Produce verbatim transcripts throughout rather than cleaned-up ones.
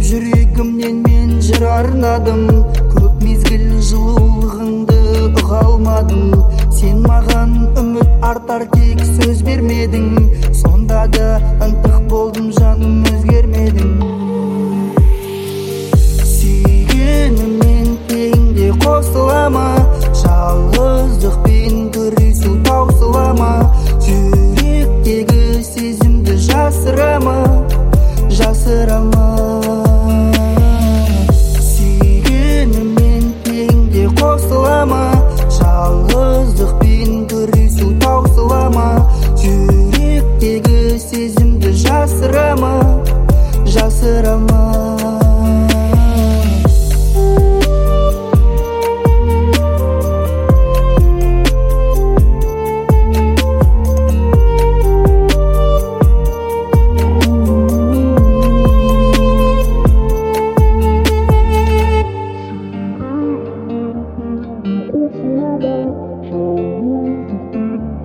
жүрегімнен мен жыр арнадым. Көп мезгіл жылулығыңды ұға алмадым. Сен маған үміт артар тек сөз бермедің. Сонда да ынтық болдым, жаным, өзгермедің. Сүйгеніммен теңде қосылама, жалғыздықпен күресу таусылама. Жүректегі сезімді жасырама, жасырама. Сүйгеніммен теңде қосылама, жалғыздықпен күресу таусылама. Жүректегі сезімді жасырама, жасырама.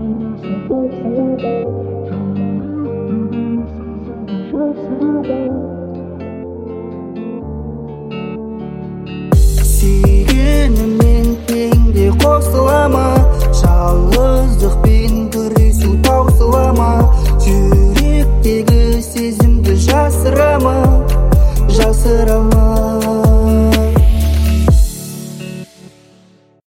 Thank you.